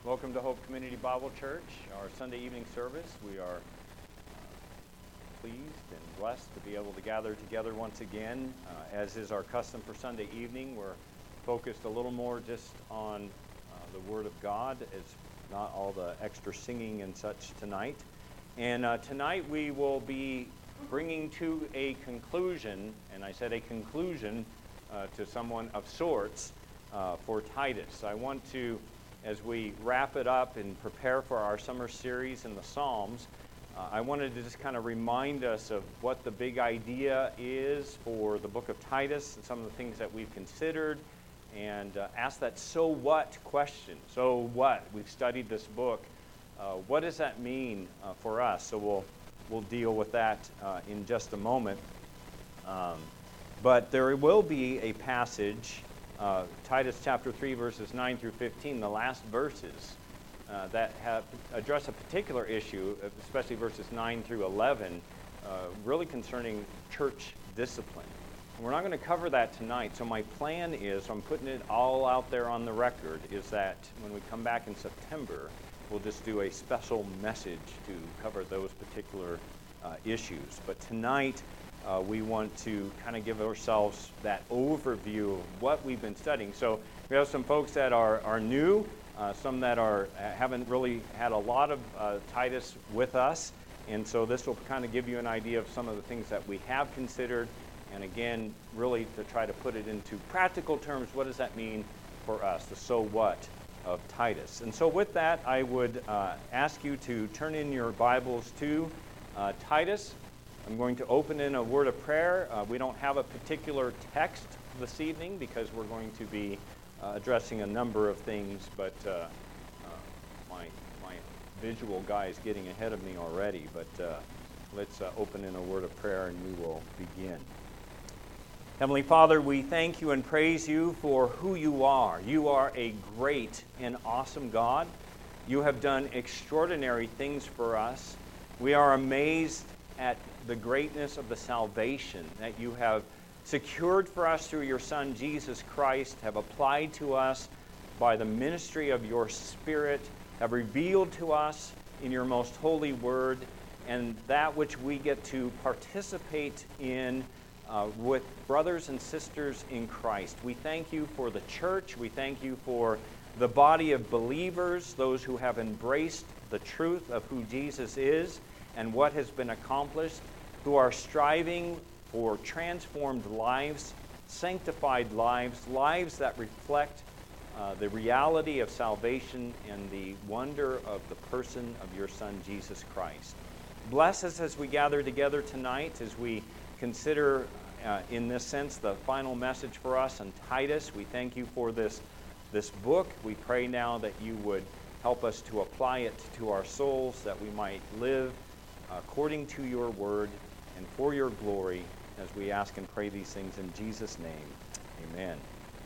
Welcome to Hope Community Bible Church, our Sunday evening service. We are pleased and blessed to be able to gather together once again. As is our custom for Sunday evening, we're focused a little more just on the Word of God. It's not all the extra singing and such tonight. And tonight we will be bringing to a conclusion, and I said a conclusion to someone of sorts, for Titus. I want to, as we wrap it up and prepare for our summer series in the Psalms, I wanted to just kind of remind us of what the big idea is for the book of Titus and some of the things that we've considered, and ask that so what question. So what? We've studied this book. What does that mean for us? So we'll deal with that in just a moment. But there will be a passage, Titus chapter 3, verses 9 through 15, the last verses that address a particular issue, especially verses 9 through 11, really concerning church discipline. And we're not going to cover that tonight, so my plan is, I'm putting it all out there on the record, is that when we come back in September, we'll just do a special message to cover those particular issues. But tonight, we want to kind of give ourselves that overview of what we've been studying. So we have some folks that are new, some that haven't really had a lot of Titus with us, and so this will kind of give you an idea of some of the things that we have considered, and again, really to try to put it into practical terms, what does that mean for us, the so what of Titus. And so with that, I would ask you to turn in your Bibles to Titus. I'm going to open in a word of prayer. We don't have a particular text this evening because we're going to be addressing a number of things, but my visual guy is getting ahead of me already. But let's open in a word of prayer and we will begin. Heavenly Father, we thank you and praise you for who you are. You are a great and awesome God. You have done extraordinary things for us. We are amazed at the greatness of the salvation that you have secured for us through your Son, Jesus Christ, have applied to us by the ministry of your Spirit, have revealed to us in your most holy word, and that which we get to participate in with brothers and sisters in Christ. We thank you for the church. We thank you for the body of believers, those who have embraced the truth of who Jesus is and what has been accomplished, who are striving for transformed lives, sanctified lives, lives that reflect the reality of salvation and the wonder of the person of your Son, Jesus Christ. Bless us as we gather together tonight, as we consider, in this sense, the final message for us on Titus. We thank you for this book. We pray now that you would help us to apply it to our souls, that we might live according to your word and for your glory, as we ask and pray these things in Jesus' name. Amen.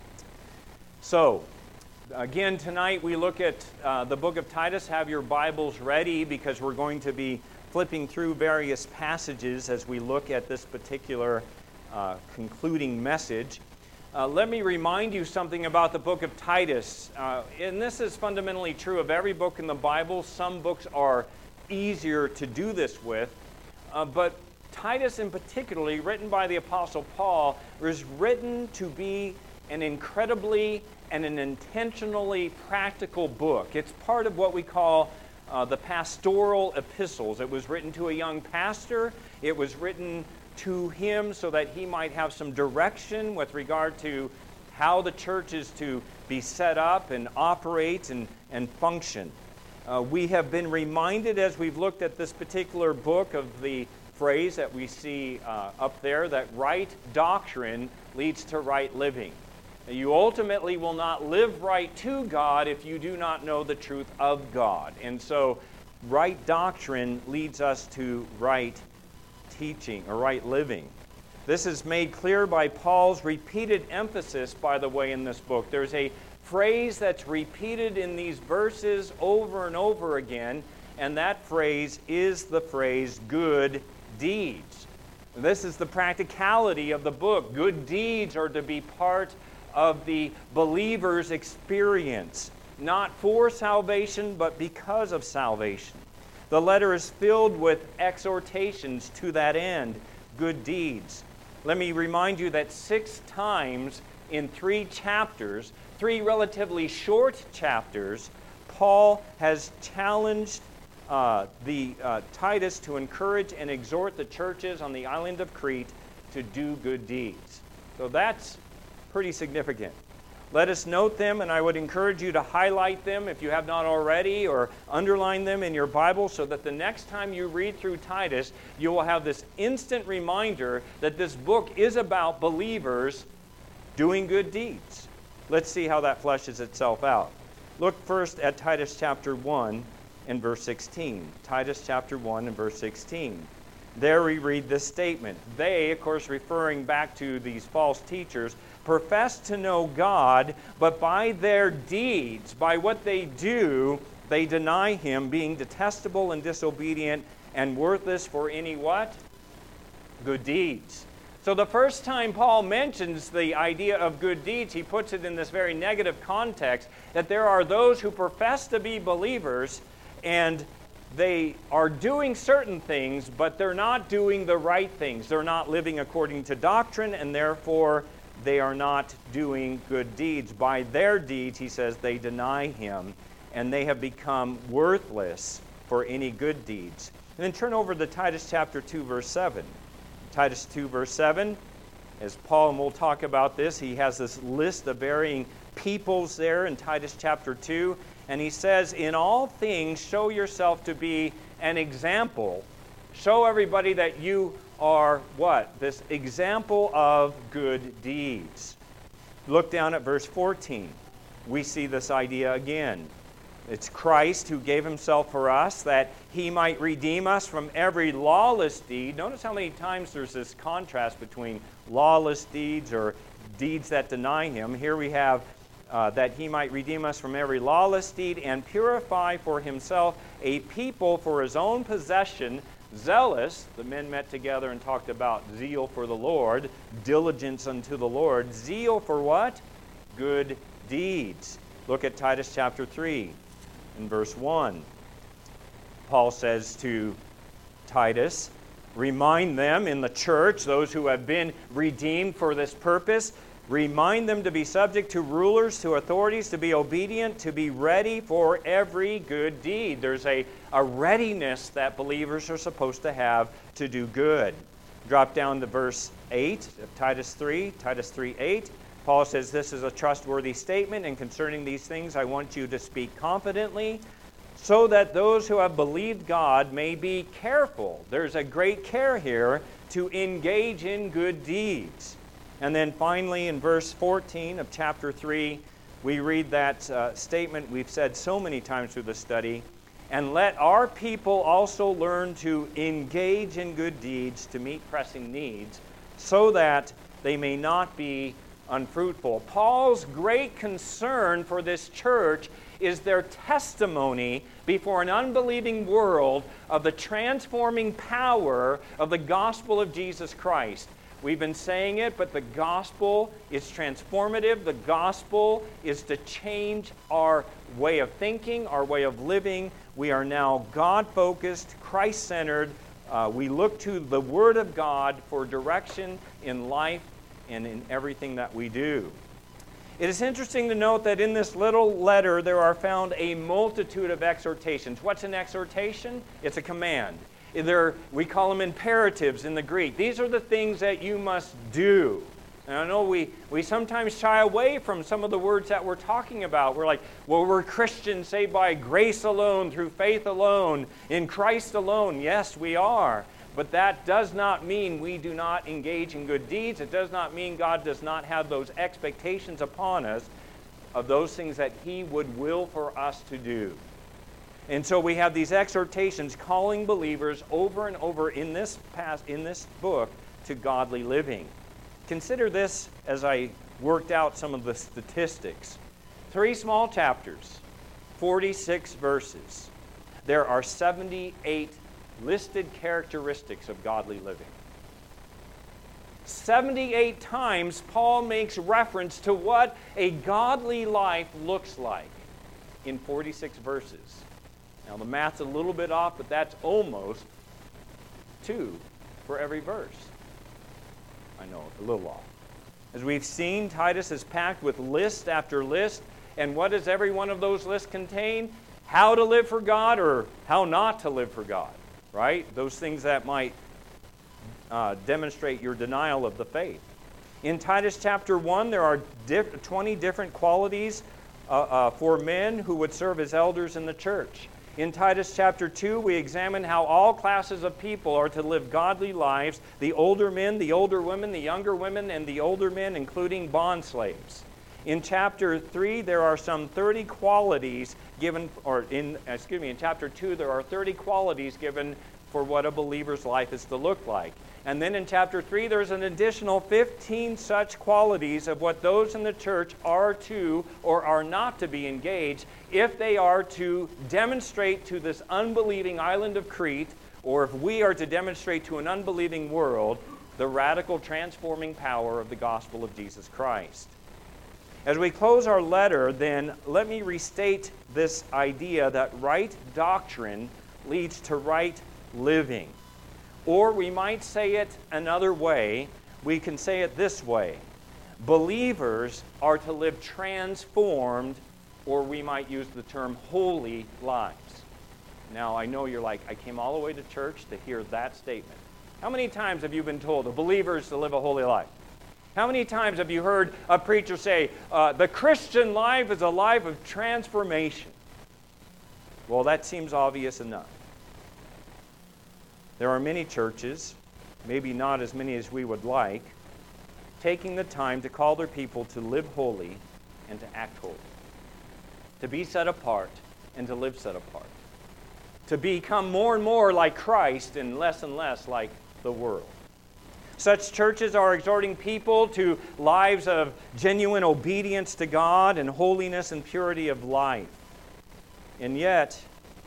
So, again, tonight we look at the book of Titus. Have your Bibles ready because we're going to be flipping through various passages as we look at this particular concluding message. Let me remind you something about the book of Titus. And this is fundamentally true of every book in the Bible. Some books are easier to do this with, but Titus in particularly, written by the Apostle Paul, was written to be an incredibly and an intentionally practical book. It's part of what we call the pastoral epistles. It was written to a young pastor. It was written to him so that he might have some direction with regard to how the church is to be set up and operate and function. We have been reminded as we've looked at this particular book of the phrase that we see up there, that right doctrine leads to right living. You ultimately will not live right to God if you do not know the truth of God. And so right doctrine leads us to right teaching or right living. This is made clear by Paul's repeated emphasis, by the way, in this book. There's a phrase that's repeated in these verses over and over again, and that phrase is the phrase good deeds. This is the practicality of the book. Good deeds are to be part of the believer's experience. not for salvation, but because of salvation. The letter is filled with exhortations to that end, good deeds. Let me remind you that 6 times in 3 chapters, 3 relatively short chapters, Paul has challenged Titus to encourage and exhort the churches on the island of Crete to do good deeds. So that's pretty significant. Let us note them, and I would encourage you to highlight them if you have not already, or underline them in your Bible so that the next time you read through Titus, you will have this instant reminder that this book is about believers doing good deeds. Let's see how that fleshes itself out. Look first at Titus chapter 1 and verse 16. Titus chapter 1 and verse 16. There we read this statement. They, of course, referring back to these false teachers, profess to know God, but by their deeds, by what they do, they deny Him, being detestable and disobedient and worthless for any what? Good deeds. So the first time Paul mentions the idea of good deeds, he puts it in this very negative context, that there are those who profess to be believers, and they are doing certain things, but they're not doing the right things. They're not living according to doctrine, and therefore they are not doing good deeds. By their deeds, he says, they deny Him, and they have become worthless for any good deeds. And then turn over to Titus chapter 2, verse 7. Titus 2, verse 7, as Paul, and we'll talk about this, he has this list of varying peoples there in Titus chapter 2. And he says, in all things, show yourself to be an example. Show everybody that you are what? This example of good deeds. Look down at verse 14. We see this idea again. It's Christ who gave Himself for us that He might redeem us from every lawless deed. Notice how many times there's this contrast between lawless deeds or deeds that deny Him. Here we have that He might redeem us from every lawless deed and purify for Himself a people for His own possession, zealous. The men met together and talked about zeal for the Lord, diligence unto the Lord. Zeal for what? Good deeds. Look at Titus chapter 3 in verse 1. Paul says to Titus, remind them in the church, those who have been redeemed for this purpose, remind them to be subject to rulers, to authorities, to be obedient, to be ready for every good deed. There's a readiness that believers are supposed to have to do good. Drop down to verse 8 of Titus 3:8. Paul says, this is a trustworthy statement, and concerning these things I want you to speak confidently, so that those who have believed God may be careful. There's a great care here to engage in good deeds. And then finally in verse 14 of chapter 3, we read that statement we've said so many times through the study, and let our people also learn to engage in good deeds to meet pressing needs, so that they may not be unfruitful. Paul's great concern for this church is their testimony before an unbelieving world of the transforming power of the gospel of Jesus Christ. We've been saying it, but the gospel is transformative. The gospel is to change our way of thinking, our way of living. We are now God-focused, Christ-centered. We look to the Word of God for direction in life and in everything that we do. It is interesting to note that in this little letter there are found a multitude of exhortations. What's an exhortation? It's a command. We call them imperatives in the Greek. These are the things that you must do. And I know we sometimes shy away from some of the words that we're talking about. We're like, well, we're Christians saved by grace alone, through faith alone, in Christ alone. Yes, we are. But that does not mean we do not engage in good deeds. It does not mean God does not have those expectations upon us of those things that He would will for us to do. And so we have these exhortations calling believers over and over in this book to godly living. Consider this as I worked out some of the statistics. 3 small chapters, 46 verses. There are 78 listed characteristics of godly living. 78 times Paul makes reference to what a godly life looks like. in 46 verses. Now the math's a little bit off, but that's almost 2 for every verse. I know, a little off. As we've seen, Titus is packed with list after list. And what does every one of those lists contain? How to live for God or how not to live for God, right? Those things that might demonstrate your denial of the faith. In Titus chapter 1, there are 20 different qualities for men who would serve as elders in the church. In Titus chapter 2, we examine how all classes of people are to live godly lives, the older men, the older women, the younger women, and the older men, including bond slaves. In chapter 3, there are some 30 qualities given, in chapter 2, there are 30 qualities given for what a believer's life is to look like. And then in chapter 3, there's an additional 15 such qualities of what those in the church are to or are not to be engaged if they are to demonstrate to this unbelieving island of Crete, or if we are to demonstrate to an unbelieving world the radical transforming power of the gospel of Jesus Christ. As we close our letter, then, let me restate this idea that right doctrine leads to right living. Or we might say it another way. We can say it this way. Believers are to live transformed, or we might use the term holy lives. Now, I know you're like, I came all the way to church to hear that statement. How many times have you been told a believer is to live a holy life? How many times have you heard a preacher say, the Christian life is a life of transformation? Well, that seems obvious enough. There are many churches, maybe not as many as we would like, taking the time to call their people to live holy and to act holy. To be set apart and to live set apart. To become more and more like Christ and less like the world. Such churches are exhorting people to lives of genuine obedience to God and holiness and purity of life. And yet,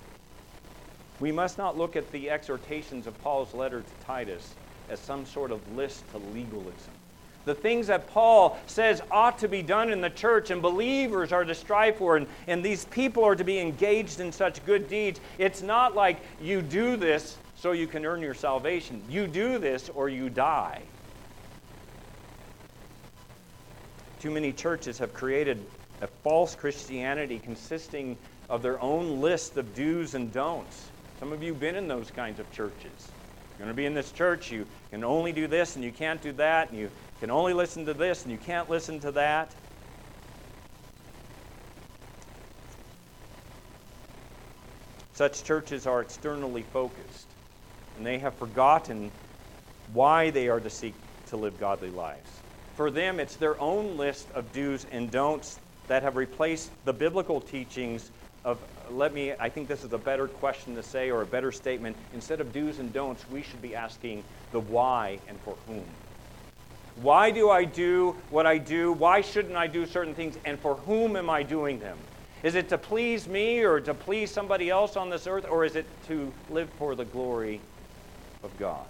we must not look at the exhortations of Paul's letter to Titus as some sort of list to legalism. The things that Paul says ought to be done in the church and believers are to strive for, and these people are to be engaged in such good deeds, it's not like you do this so you can earn your salvation. You do this or you die. Too many churches have created a false Christianity consisting of their own list of do's and don'ts. Some of you have been in those kinds of churches. You're going to be in this church, you can only do this and you can't do that, and you can only listen to this and you can't listen to that. Such churches are externally focused, and they have forgotten why they are to seek to live godly lives. For them, it's their own list of do's and don'ts that have replaced the biblical teachings of, I think this is a better question to say, or a better statement. Instead of do's and don'ts, we should be asking the why and for whom. Why do I do what I do? Why shouldn't I do certain things? And for whom am I doing them? Is it to please me or to please somebody else on this earth? Or is it to live for the glory of God?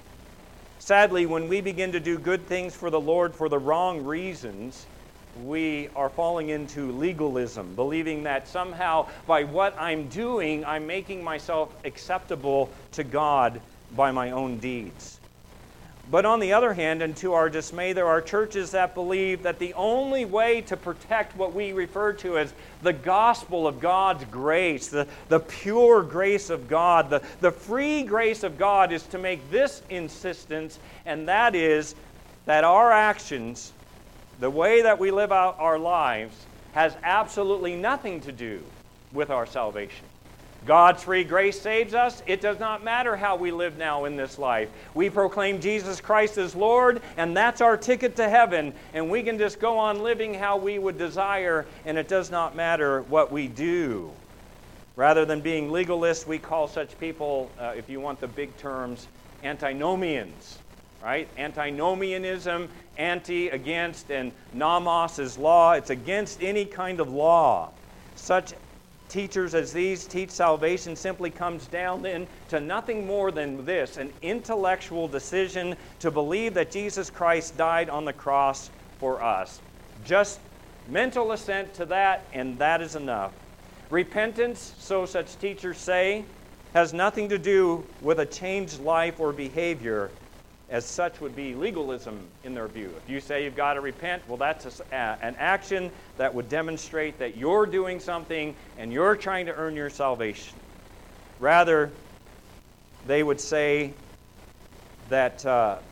Sadly, when we begin to do good things for the Lord for the wrong reasons, we are falling into legalism, believing that somehow by what I'm doing, I'm making myself acceptable to God by my own deeds. But on the other hand, and to our dismay, there are churches that believe that the only way to protect what we refer to as the gospel of God's grace, the pure grace of God, the free grace of God, is to make this insistence, and that is that our actions, the way that we live out our lives, has absolutely nothing to do with our salvation. God's free grace saves us. It does not matter how we live now in this life. We proclaim Jesus Christ as Lord, and that's our ticket to heaven, and we can just go on living how we would desire, and it does not matter what we do. Rather than being legalists, we call such people, if you want the big terms, antinomians. Right? Antinomianism, anti, against, and nomos is law. It's against any kind of law. Such teachers as these teach salvation simply comes down then to nothing more than this, an intellectual decision to believe that Jesus Christ died on the cross for us. Just mental assent to that, and that is enough. Repentance, so such teachers say, has nothing to do with a changed life or behavior, as such would be legalism in their view. If you say you've got to repent, well, that's an action that would demonstrate that you're doing something and you're trying to earn your salvation. Rather, they would say that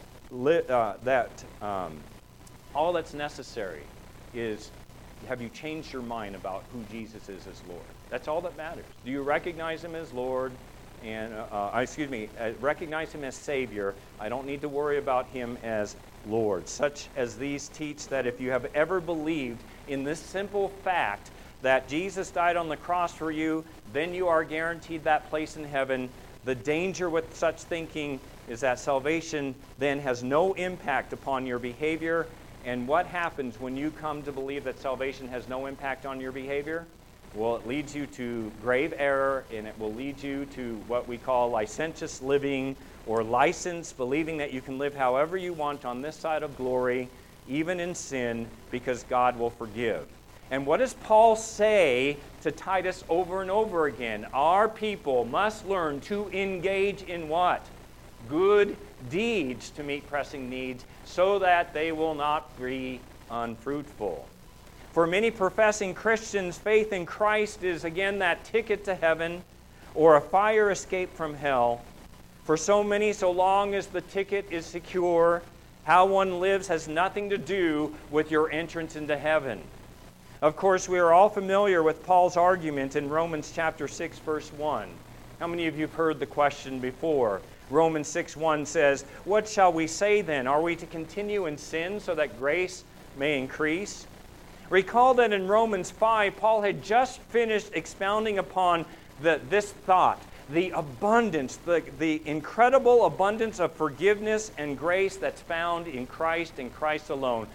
all that's necessary is, have you changed your mind about who Jesus is as Lord? That's all that matters. Do you recognize Him as Lord? And recognize Him as Savior. I don't need to worry about Him as Lord. Such as these teach that if you have ever believed in this simple fact that Jesus died on the cross for you, then you are guaranteed that place in heaven. The danger with such thinking is that salvation then has no impact upon your behavior. And what happens when you come to believe that salvation has no impact on your behavior? Well, it leads you to grave error, and it will lead you to what we call licentious living or license, believing that you can live however you want on this side of glory, even in sin, because God will forgive. And what does Paul say to Titus over and over again? Our people must learn to engage in what? Good deeds to meet pressing needs, so that they will not be unfruitful. For many professing Christians, faith in Christ is again that ticket to heaven or a fire escape from hell. For so many, so long as the ticket is secure, how one lives has nothing to do with your entrance into heaven. Of course, we are all familiar with Paul's argument in Romans chapter 6, verse 1. How many of you have heard the question before? Romans 6:1 says, "What shall we say then? Are we to continue in sin so that grace may increase?" Recall that in Romans 5, Paul had just finished expounding upon this thought, the abundance, the incredible abundance of forgiveness and grace that's found in Christ and Christ alone.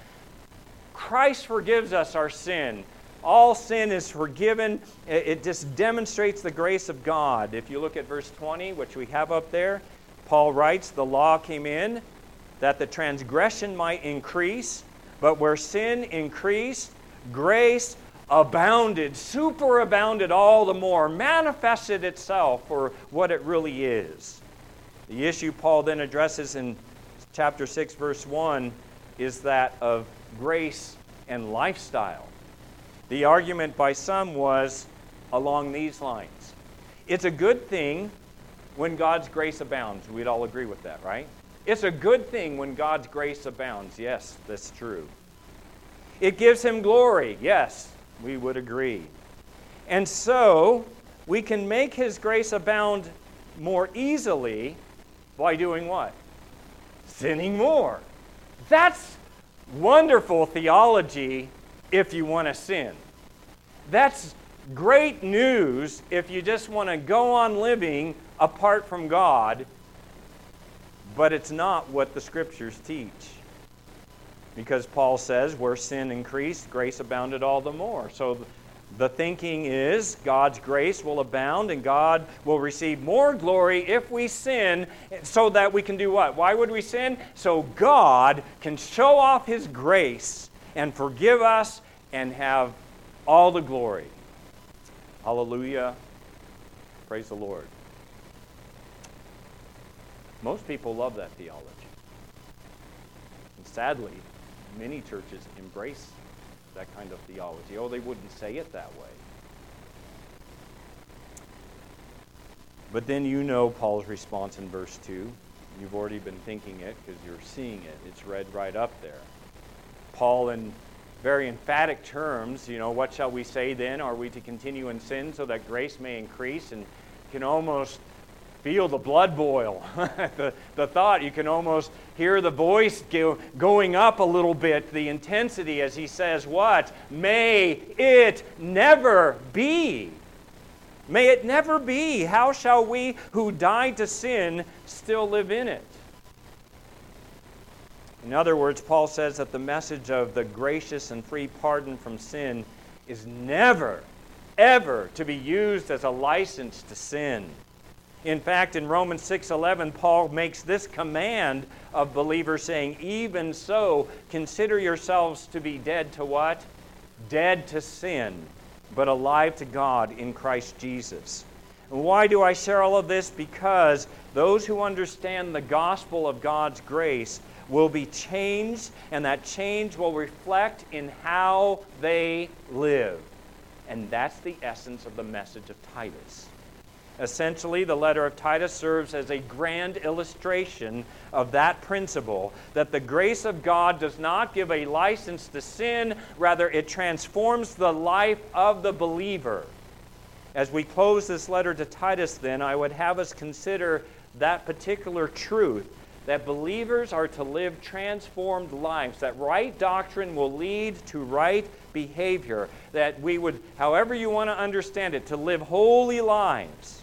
Christ forgives us our sin. All sin is forgiven. It just demonstrates the grace of God. If you look at verse 20, which we have up there, Paul writes, "The law came in that the transgression might increase, but where sin increased, grace abounded, superabounded all the more, manifested itself for what it really is." The issue Paul then addresses in chapter 6, verse 1 is that of grace and lifestyle. The argument by some was along these lines. It's a good thing when God's grace abounds. We'd all agree with that, right? It's a good thing when God's grace abounds. Yes, that's true. It gives Him glory. Yes, we would agree. And so, we can make His grace abound more easily by doing what? Sinning more. That's wonderful theology if you want to sin. That's great news if you just want to go on living apart from God, but it's not what the Scriptures teach. Because Paul says, where sin increased, grace abounded all the more. So the thinking is God's grace will abound and God will receive more glory if we sin, so that we can do what? Why would we sin? So God can show off His grace and forgive us and have all the glory. Hallelujah. Praise the Lord. Most people love that theology. And sadly, many churches embrace that kind of theology. Oh, they wouldn't say it that way. But then you know Paul's response in verse 2. You've already been thinking it because you're seeing it. It's read right up there. Paul, in very emphatic terms, what shall we say then? Are we to continue in sin so that grace may increase? And you can almost feel the blood boil. the thought, you can almost hear the voice going up a little bit, the intensity as he says, what? May it never be. May it never be. How shall we who died to sin still live in it? In other words, Paul says that the message of the gracious and free pardon from sin is never, ever to be used as a license to sin. In fact, in Romans 6:11, Paul makes this command of believers saying, even so, consider yourselves to be dead to what? Dead to sin, but alive to God in Christ Jesus. And why do I share all of this? Because those who understand the gospel of God's grace will be changed, and that change will reflect in how they live. And that's the essence of the message of Titus. Essentially, the letter of Titus serves as a grand illustration of that principle, that the grace of God does not give a license to sin, rather it transforms the life of the believer. As we close this letter to Titus, then, I would have us consider that particular truth, that believers are to live transformed lives, that right doctrine will lead to right behavior, that we would, however you want to understand it, to live holy lives.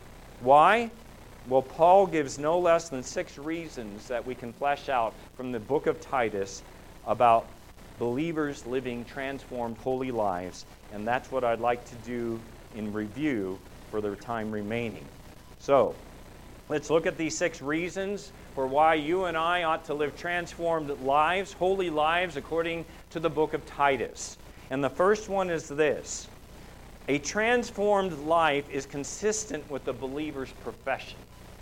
Why? Well, Paul gives no less than 6 reasons that we can flesh out from the book of Titus about believers living transformed holy lives, and that's what I'd like to do in review for the time remaining. So, let's look at these 6 reasons for why you and I ought to live transformed lives, holy lives, according to the book of Titus. And the first one is this: a transformed life is consistent with the believer's profession.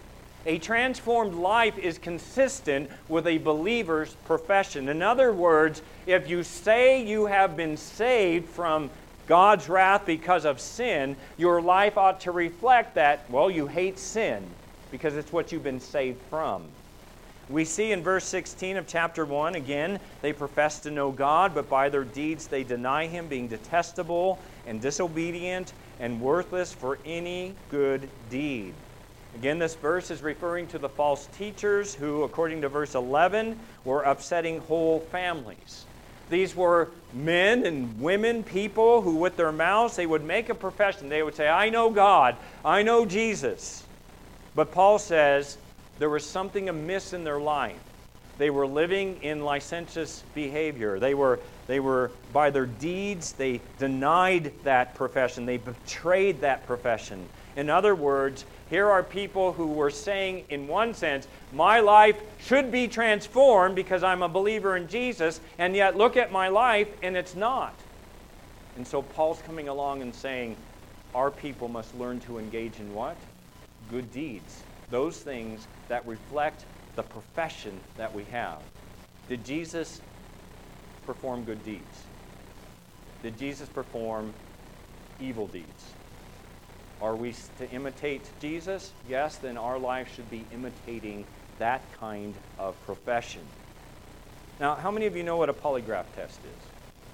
A transformed life is consistent with a believer's profession. In other words, if you say you have been saved from God's wrath because of sin, your life ought to reflect that, well, you hate sin because it's what you've been saved from. We see in verse 16 of chapter 1, again, they profess to know God, but by their deeds they deny Him, being detestable and disobedient and worthless for any good deed. Again, this verse is referring to the false teachers who, according to verse 11, were upsetting whole families. These were men and women, people who with their mouths, they would make a profession. They would say, I know God, I know Jesus. But Paul says there was something amiss in their life. They were living in licentious behavior. They were by their deeds, they denied that profession. They betrayed that profession. In other words, here are people who were saying, in one sense, my life should be transformed because I'm a believer in Jesus, and yet look at my life, and it's not. And so Paul's coming along and saying, our people must learn to engage in what? Good deeds. Those things that reflect the profession that we have. Did Jesus perform good deeds? Did Jesus perform evil deeds? Are we to imitate Jesus? Yes, then our life should be imitating that kind of profession. Now, how many of you know what a polygraph test is?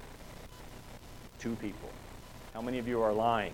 2 people. How many of you are lying?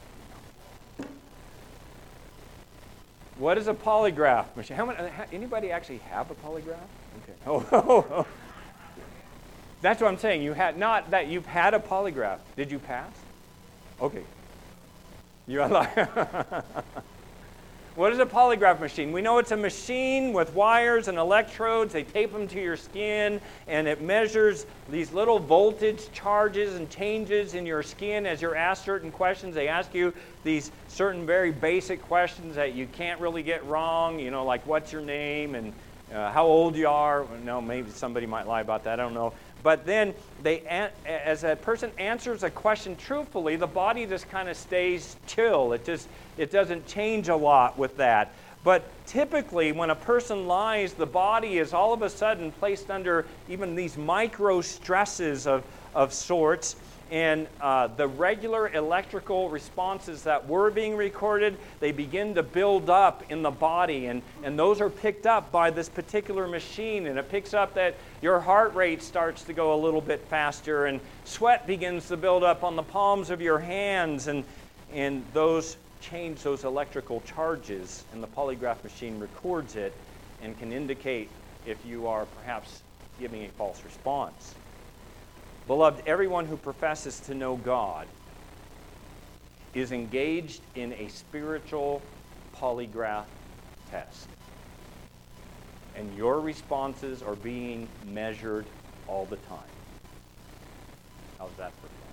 What is a polygraph machine? Anybody actually have a polygraph? Okay. Oh. That's what I'm saying. You had not that you've had a polygraph. Did you pass? Okay. You are lying. What is a polygraph machine? We know it's a machine with wires and electrodes. They tape them to your skin, and it measures these little voltage charges and changes in your skin as you're asked certain questions. They ask you these certain very basic questions that you can't really get wrong, like what's your name and how old you are. No, maybe somebody might lie about that. I don't know. But then, as a person answers a question truthfully, the body just kind of stays chill. It doesn't change a lot with that. But typically, when a person lies, the body is all of a sudden placed under even these micro stresses of sorts. And the regular electrical responses that were being recorded, they begin to build up in the body. And those are picked up by this particular machine. And it picks up that your heart rate starts to go a little bit faster. And sweat begins to build up on the palms of your hands. And those change those electrical charges. And the polygraph machine records it and can indicate if you are perhaps giving a false response. Beloved, everyone who professes to know God is engaged in a spiritual polygraph test. And your responses are being measured all the time. How's that for fun?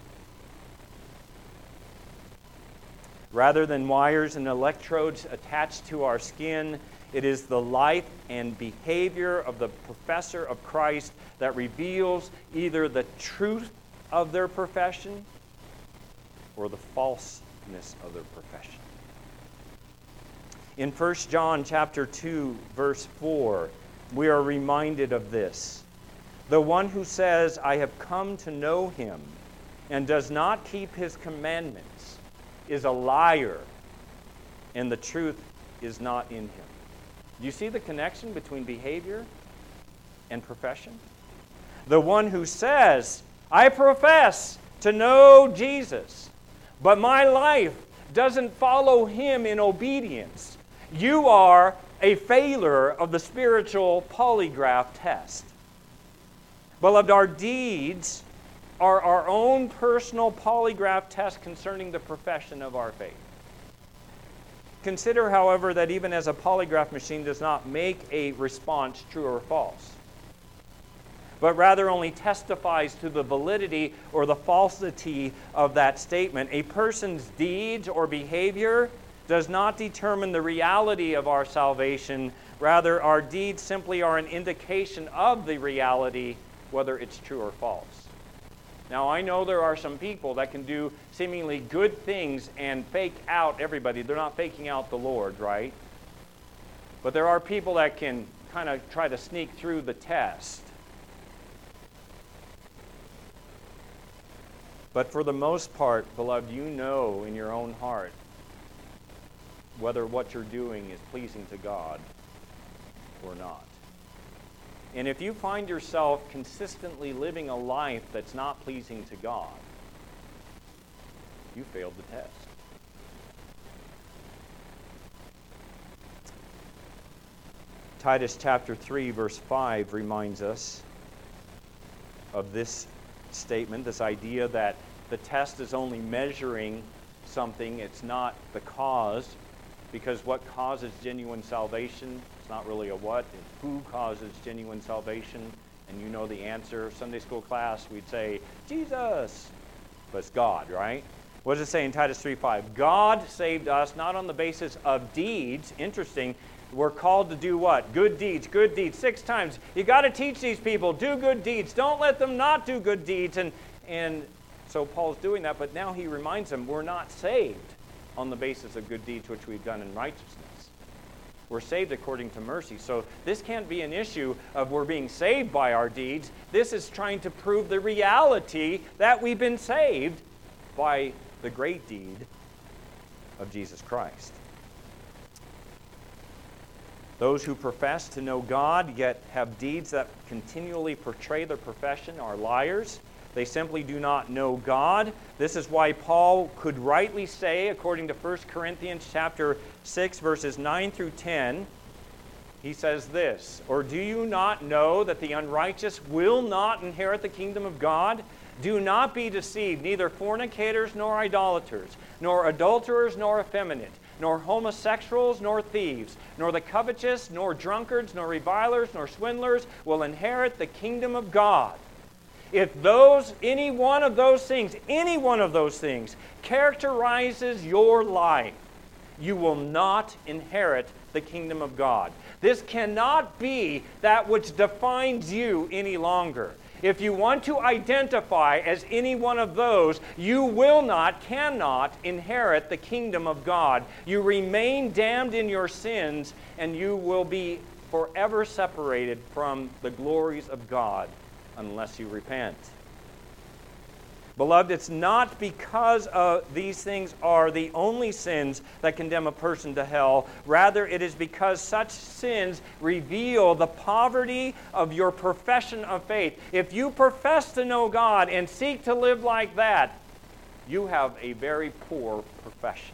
Rather than wires and electrodes attached to our skin, it is the life and behavior of the professor of Christ that reveals either the truth of their profession or the falseness of their profession. In 1 John chapter 2, verse 4, we are reminded of this. The one who says, I have come to know him, and does not keep his commandments, is a liar, and the truth is not in him. Do you see the connection between behavior and profession? The one who says, I profess to know Jesus, but my life doesn't follow him in obedience. You are a failure of the spiritual polygraph test. Beloved, our deeds are our own personal polygraph test concerning the profession of our faith. Consider, however, that even as a polygraph machine does not make a response true or false, but rather only testifies to the validity or the falsity of that statement, a person's deeds or behavior does not determine the reality of our salvation. Rather, our deeds simply are an indication of the reality, whether it's true or false. Now, I know there are some people that can do seemingly good things and fake out everybody. They're not faking out the Lord, right? But there are people that can kind of try to sneak through the test. But for the most part, beloved, you know in your own heart whether what you're doing is pleasing to God or not. And if you find yourself consistently living a life that's not pleasing to God, you failed the test. Titus chapter 3, verse 5 reminds us of this statement, this idea that the test is only measuring something, it's not the cause, because what causes genuine salvation, it's not really a what, it's who causes genuine salvation, and you know the answer. Sunday school class, we'd say, Jesus, but it's God, right? What does it say in Titus 3:5? God saved us not on the basis of deeds. Interesting. We're called to do what? Good deeds, good deeds. 6 times. You got to teach these people, do good deeds. Don't let them not do good deeds. And so Paul's doing that, but now he reminds them we're not saved on the basis of good deeds which we've done in righteousness. We're saved according to mercy. So this can't be an issue of we're being saved by our deeds. This is trying to prove the reality that we've been saved by the great deed of Jesus Christ. Those who profess to know God yet have deeds that continually portray their profession are liars. They simply do not know God. This is why Paul could rightly say, according to 1 Corinthians chapter 6, verses 9 through 10, he says this, or do you not know that the unrighteous will not inherit the kingdom of God? Do not be deceived, neither fornicators nor idolaters, nor adulterers nor effeminate, nor homosexuals, nor thieves, nor the covetous, nor drunkards, nor revilers, nor swindlers will inherit the kingdom of God. If any one of those things characterizes your life, you will not inherit the kingdom of God. This cannot be that which defines you any longer. If you want to identify as any one of those, you cannot inherit the kingdom of God. You remain damned in your sins, and you will be forever separated from the glories of God unless you repent. Beloved, it's not because these things are the only sins that condemn a person to hell. Rather, it is because such sins reveal the poverty of your profession of faith. If you profess to know God and seek to live like that, you have a very poor profession.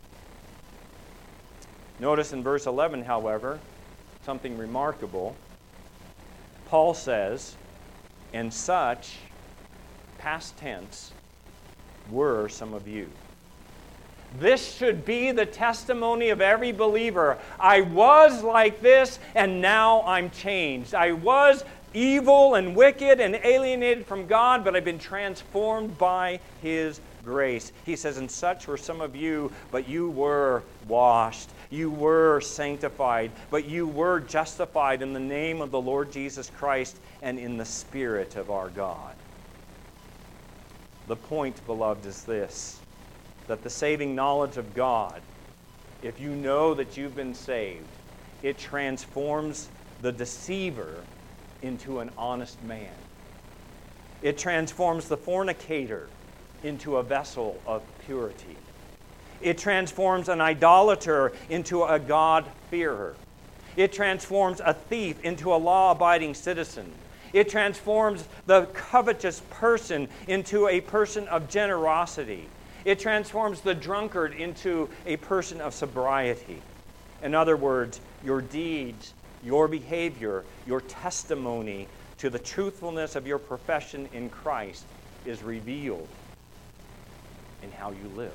Notice in verse 11, however, something remarkable. Paul says, and such, past tense, were some of you. This should be the testimony of every believer. I was like this, and now I'm changed. I was evil and wicked and alienated from God, but I've been transformed by His grace. He says, and such were some of you, but you were washed. You were sanctified, but you were justified in the name of the Lord Jesus Christ and in the Spirit of our God. The point, beloved, is this. that the saving knowledge of God, if you know that you've been saved, it transforms the deceiver into an honest man. It transforms the fornicator into a vessel of purity. It transforms an idolater into a God-fearer. It transforms a thief into a law-abiding citizen. It transforms the covetous person into a person of generosity. It transforms the drunkard into a person of sobriety. In other words, your deeds, your behavior, your testimony to the truthfulness of your profession in Christ is revealed in how you live.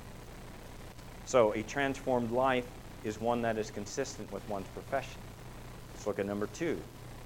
So a transformed life is one that is consistent with one's profession. Let's look at number 2.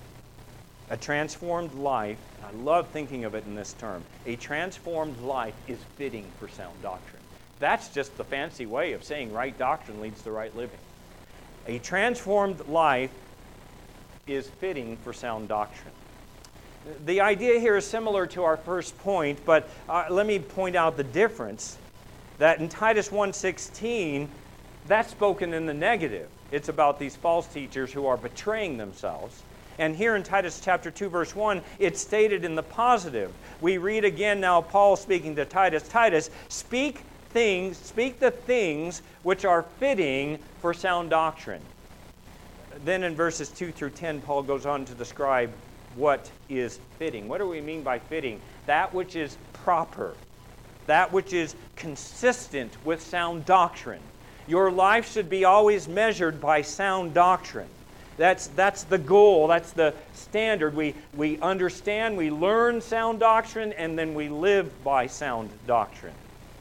A transformed life, and I love thinking of it in this term, a transformed life is fitting for sound doctrine. That's just the fancy way of saying right doctrine leads to right living. A transformed life is fitting for sound doctrine. The idea here is similar to our first point, but let me point out the difference. That in Titus 1:16, that's spoken in the negative. It's about these false teachers who are betraying themselves. And here in Titus chapter 2, verse 1, it's stated in the positive. We read again now Paul speaking to Titus, Titus, speak the things which are fitting for sound doctrine. Then in verses 2 through 10, Paul goes on to describe what is fitting. What do we mean by fitting? That which is proper. That which is consistent with sound doctrine. Your life should be always measured by sound doctrine. That's the goal. That's the standard. We understand, we learn sound doctrine, and then we live by sound doctrine.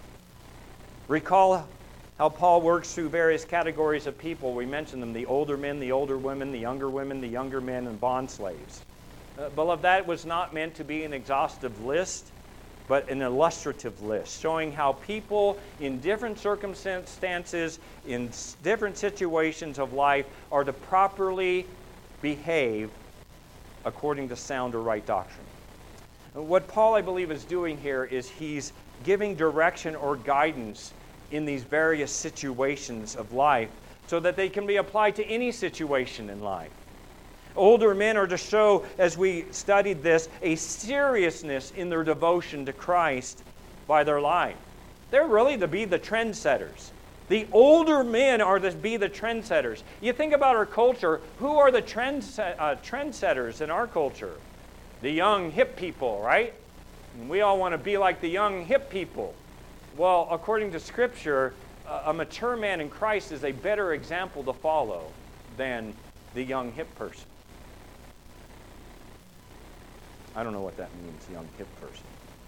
Recall how Paul works through various categories of people. We mentioned them, the older men, the older women, the younger men, and bond slaves. Beloved, that was not meant to be an exhaustive list, but an illustrative list, showing how people in different circumstances, in different situations of life, are to properly behave according to sound or right doctrine. What Paul, I believe, is doing here is he's giving direction or guidance in these various situations of life so that they can be applied to any situation in life. Older men are to show, as we studied this, a seriousness in their devotion to Christ by their life. They're really to be the trendsetters. The older men are to be the trendsetters. You think about our culture, who are the trendsetters in our culture? The young, hip people, right? And we all want to be like the young, hip people. Well, according to Scripture, a mature man in Christ is a better example to follow than the young, hip person. I don't know what that means, young, hip person.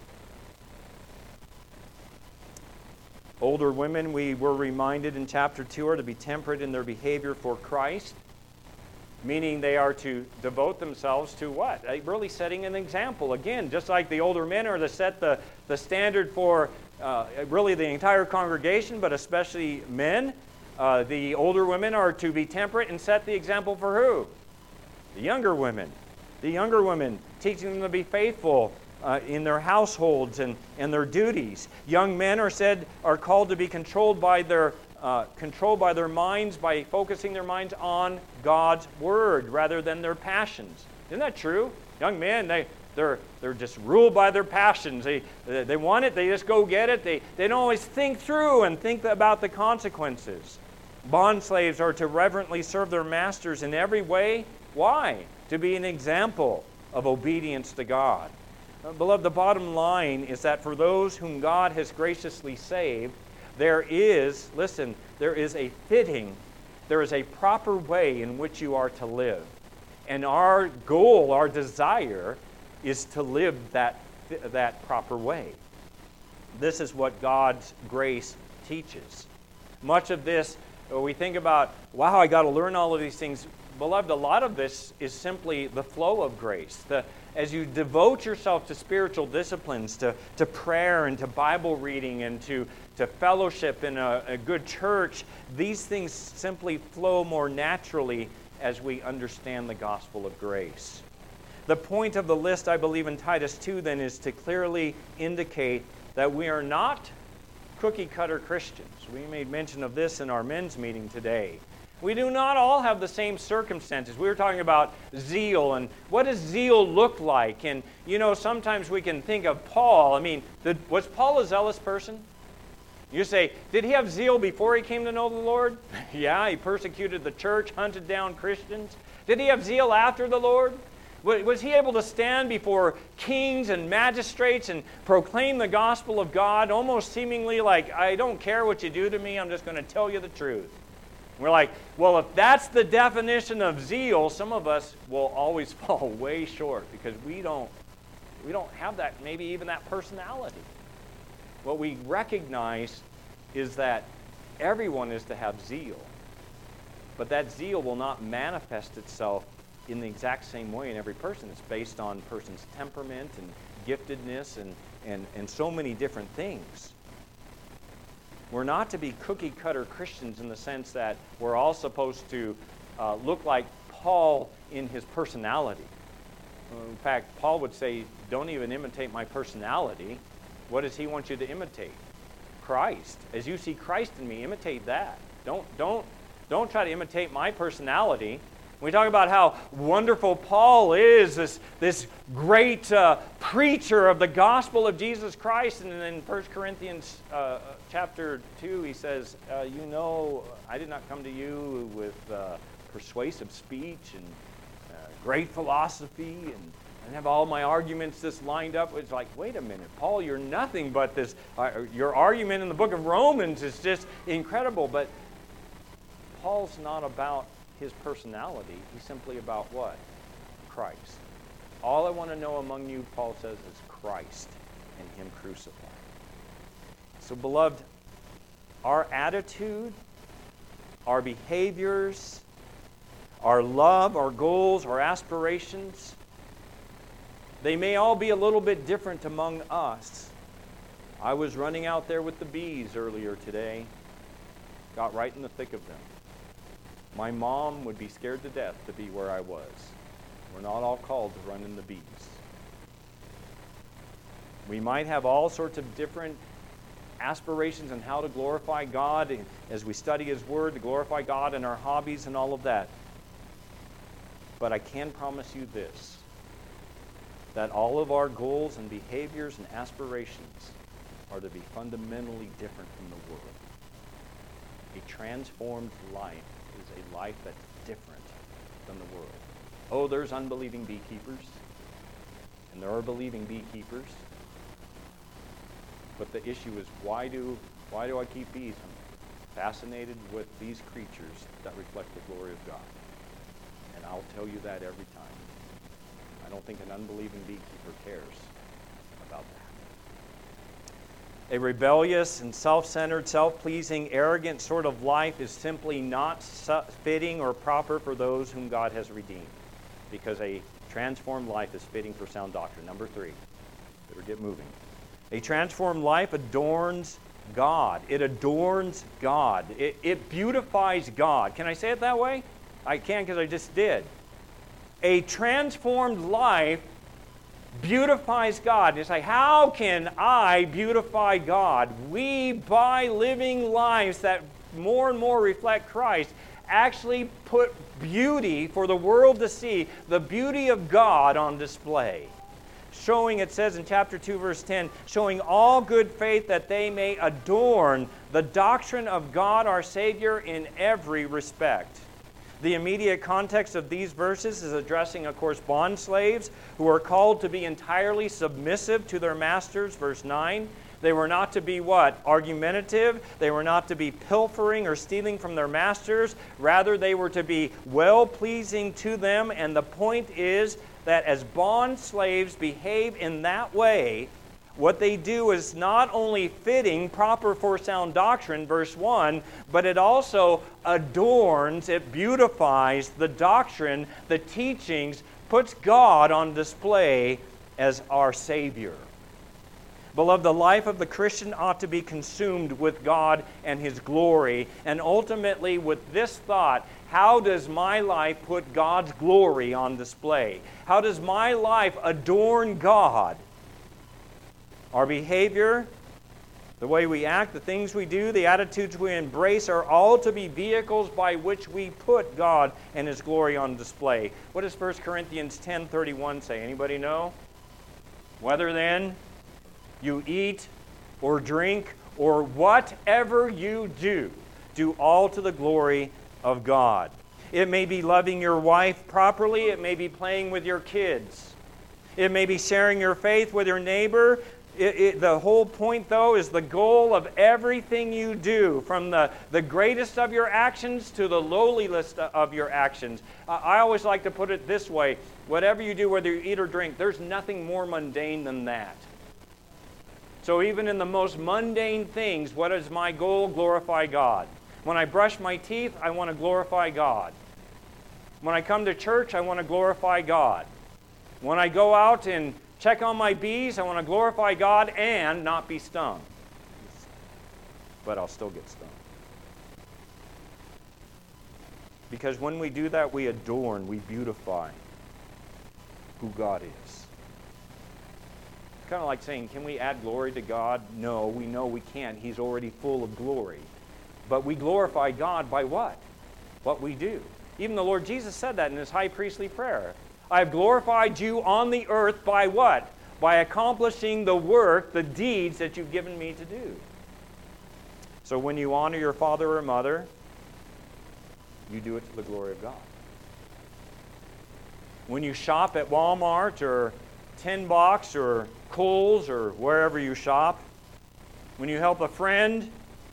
Older women, we were reminded in chapter 2, are to be temperate in their behavior for Christ, meaning they are to devote themselves to what? Really setting an example. Again, just like the older men are to set the standard for really the entire congregation, but especially men, the older women are to be temperate and set the example for who? The younger women. The younger women, teaching them to be faithful in their households and their duties. Young men are called to be controlled by their minds, by focusing their minds on God's Word rather than their passions. Isn't that true? Young men, they're just ruled by their passions. They want it, they just go get it. They don't always think through and think about the consequences. Bond slaves are to reverently serve their masters in every way. Why? To be an example of obedience to God. Beloved, the bottom line is that for those whom God has graciously saved, there is a proper way in which you are to live. And our goal, our desire, is to live that proper way. This is what God's grace teaches. Much of this, we think about, wow, I got to learn all of these things. Beloved, a lot of this is simply the flow of grace. As you devote yourself to spiritual disciplines, to prayer and to Bible reading and to fellowship in a good church, these things simply flow more naturally as we understand the gospel of grace. The point of the list, I believe, in Titus 2 then is to clearly indicate that we are not cookie-cutter Christians. We made mention of this in our men's meeting today. We do not all have the same circumstances. We were talking about zeal, and what does zeal look like? And, sometimes we can think of Paul. Was Paul a zealous person? You say, did he have zeal before he came to know the Lord? Yeah, he persecuted the church, hunted down Christians. Did he have zeal after the Lord? Was he able to stand before kings and magistrates and proclaim the gospel of God, almost seemingly like, I don't care what you do to me, I'm just going to tell you the truth? We're like, well, if that's the definition of zeal, some of us will always fall way short because we don't have that, maybe even that personality. What we recognize is that everyone is to have zeal, but that zeal will not manifest itself in the exact same way in every person. It's based on person's temperament and giftedness and so many different things. We're not to be cookie-cutter Christians in the sense that we're all supposed to look like Paul in his personality. In fact, Paul would say, don't even imitate my personality. What does he want you to imitate? Christ. As you see Christ in me, imitate that. Don't try to imitate my personality. We talk about how wonderful Paul is, this great preacher of the gospel of Jesus Christ. And in 1 Corinthians chapter 2, he says, I did not come to you with persuasive speech and great philosophy and have all my arguments just lined up. It's like, wait a minute, Paul, you're nothing but this. Your argument in the book of Romans is just incredible. But Paul's not about his personality. He's simply about what? Christ. All I want to know among you, Paul says, is Christ and Him crucified. So, beloved, our attitude, our behaviors, our love, our goals, our aspirations, they may all be a little bit different among us. I was running out there with the bees earlier today, got right in the thick of them. My mom would be scared to death to be where I was. We're not all called to run in the bees. We might have all sorts of different aspirations on how to glorify God as we study His Word, to glorify God in our hobbies and all of that. But I can promise you this, that all of our goals and behaviors and aspirations are to be fundamentally different from the world. A transformed life is a life that's different than the world. Oh, there's unbelieving beekeepers, and there are believing beekeepers. But the issue is, why do I keep bees? I'm fascinated with these creatures that reflect the glory of God. And I'll tell you that every time. I don't think an unbelieving beekeeper cares about that. A rebellious and self-centered, self-pleasing, arrogant sort of life is simply not fitting or proper for those whom God has redeemed, because a transformed life is fitting for sound doctrine. Number 3. Better get moving. A transformed life adorns God. It adorns God. It beautifies God. Can I say it that way? I can, because I just did. A transformed life beautifies God. It's like, how can I beautify God? We, by living lives that more and more reflect Christ, actually put beauty for the world to see, the beauty of God on display. Showing, it says in chapter 2, verse 10, showing all good faith that they may adorn the doctrine of God our Savior in every respect. The immediate context of these verses is addressing, of course, bond slaves who are called to be entirely submissive to their masters, verse 9. They were not to be what? Argumentative. They were not to be pilfering or stealing from their masters. Rather, they were to be well-pleasing to them. And the point is that as bond slaves behave in that way, what they do is not only fitting, proper for sound doctrine, verse 1, but it also adorns, it beautifies the doctrine, the teachings, puts God on display as our Savior. Beloved, the life of the Christian ought to be consumed with God and His glory, and ultimately with this thought: how does my life put God's glory on display? How does my life adorn God? Our behavior, The way we act, the things we do, the attitudes we embrace are all to be vehicles by which we put God and His glory on display. What does 1 Corinthians 10:31 say? Anybody know? Whether then you eat or drink or whatever you do, do all to the glory of God. It may be loving your wife properly. It may be playing with your kids. It may be sharing your faith with your neighbor. The whole point, though, is the goal of everything you do, from the greatest of your actions to the lowliest of your actions. I always like to put it this way. Whatever you do, whether you eat or drink, there's nothing more mundane than that. So even in the most mundane things, what is my goal? Glorify God. When I brush my teeth, I want to glorify God. When I come to church, I want to glorify God. When I go out and check on my bees, I want to glorify God and not be stung. But I'll still get stung. Because when we do that, we adorn, we beautify who God is. It's kind of like saying, can we add glory to God? No, we know we can't. He's already full of glory. But we glorify God by what? What we do. Even the Lord Jesus said that in His high priestly prayer. I have glorified you on the earth by what? By accomplishing the work, the deeds that you've given me to do. So when you honor your father or mother, you do it to the glory of God. When you shop at Walmart or Tin Box or Kohl's or wherever you shop, when you help a friend,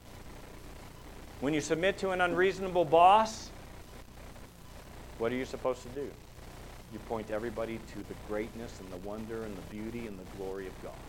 when you submit to an unreasonable boss, what are you supposed to do? You point everybody to the greatness and the wonder and the beauty and the glory of God.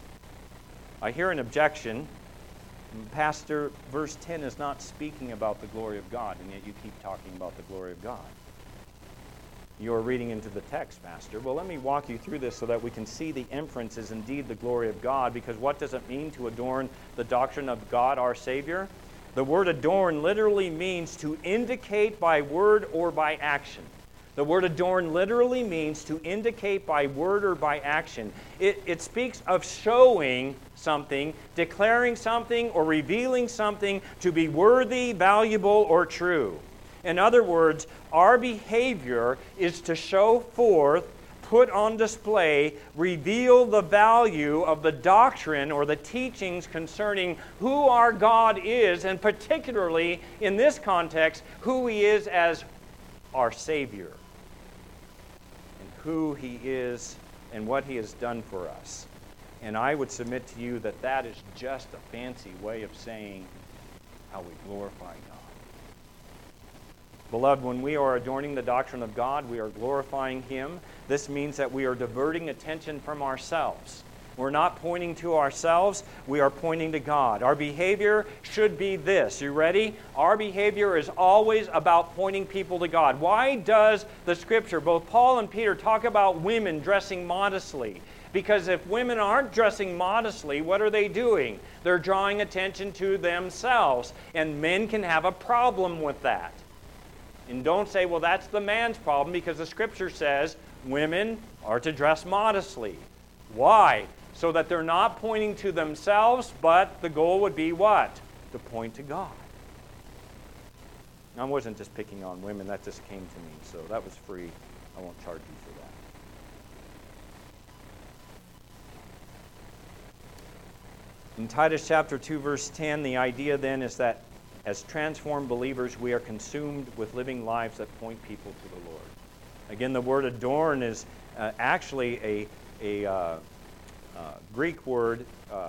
I hear an objection. Pastor, verse 10 is not speaking about the glory of God, and yet you keep talking about the glory of God. You're reading into the text, Pastor. Well, let me walk you through this so that we can see the inference is indeed the glory of God, because what does it mean to adorn the doctrine of God, our Savior? The word adorn literally means to indicate by word or by action. The word adorn literally means to indicate by word or by action. It speaks of showing something, declaring something, or revealing something to be worthy, valuable, or true. In other words, our behavior is to show forth, put on display, reveal the value of the doctrine or the teachings concerning who our God is, and particularly in this context, who He is as our Savior, and who He is and what He has done for us. And I would submit to you that that is just a fancy way of saying how we glorify God. Beloved, when we are adorning the doctrine of God, we are glorifying Him. This means that we are diverting attention from ourselves. We're not pointing to ourselves, we are pointing to God. Our behavior should be this. You ready? Our behavior is always about pointing people to God. Why does the Scripture, both Paul and Peter, talk about women dressing modestly? Because if women aren't dressing modestly, what are they doing? They're drawing attention to themselves. And men can have a problem with that. And don't say, well, that's the man's problem, because the Scripture says women are to dress modestly. Why? So that they're not pointing to themselves, but the goal would be what? To point to God. I wasn't just picking on women, that just came to me, so that was free. I won't charge you for that. In Titus chapter 2, verse 10, the idea then is that as transformed believers, we are consumed with living lives that point people to the Lord. Again, the word adorn is actually a Greek word.